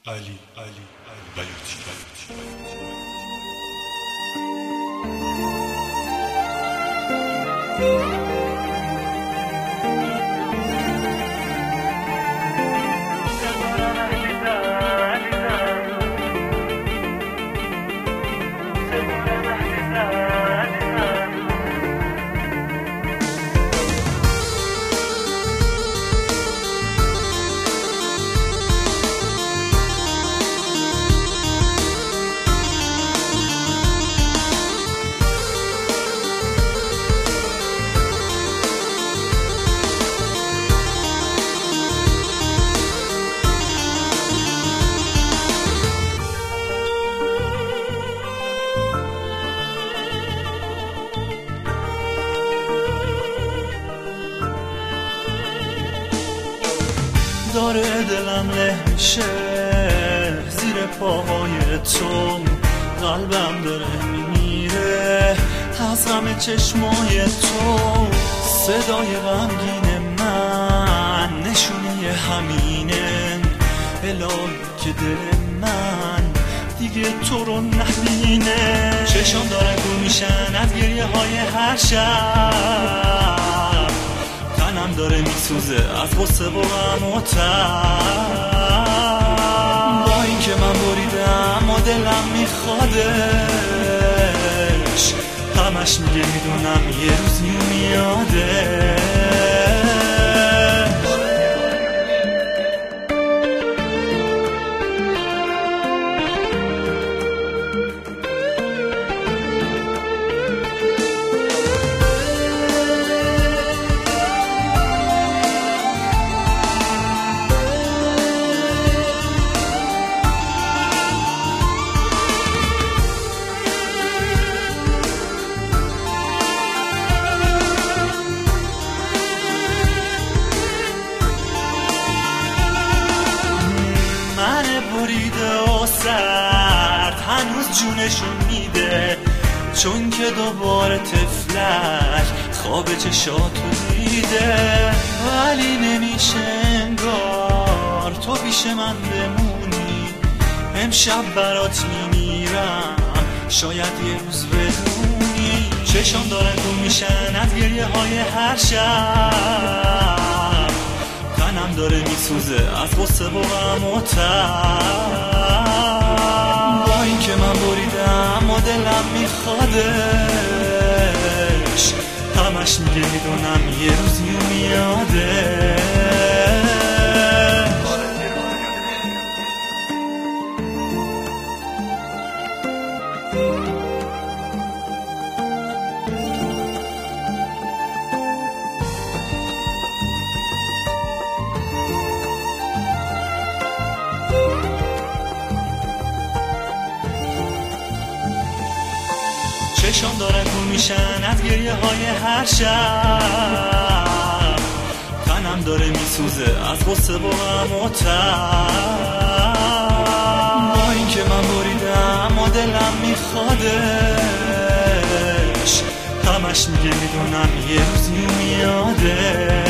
علی بیاتی داره دلم له میشه زیر پاهای تو، قلبم داره میمیره از غم چشمای تو. صدای غمگین من نشونه همینه، الهی که دل من دیگه تو رو نبینه. چشم داره گم میشن از گریه های هر شب، تنم داره میسوزه از غصه و غم و تب. با این که من بریدم اما دلم میخوادش، همش میگه میدونم یه روز میاده. بریده و سرد هنوز جونشون میده، چون که دوباره تفلک خواب چشاتو دیده. ولی نمیشه انگار تو پیش من بمونی، امشب برات میمیرم شاید یه روز بدونی. چشم دارن گم میشن از گریه های هر شب، تنم داره میسوزه از غصه و غم و تب. با این که من بریدم اما دلم میخوادش، همش میگه میدونم یه روز میاده. چشم دارن گم میشن از گریه های هر شب، تنم داره میسوزه از غصه و غم و تب. با این که من بریدم اما دلم میخوادش، همش میگه میدونم یه روز میاده.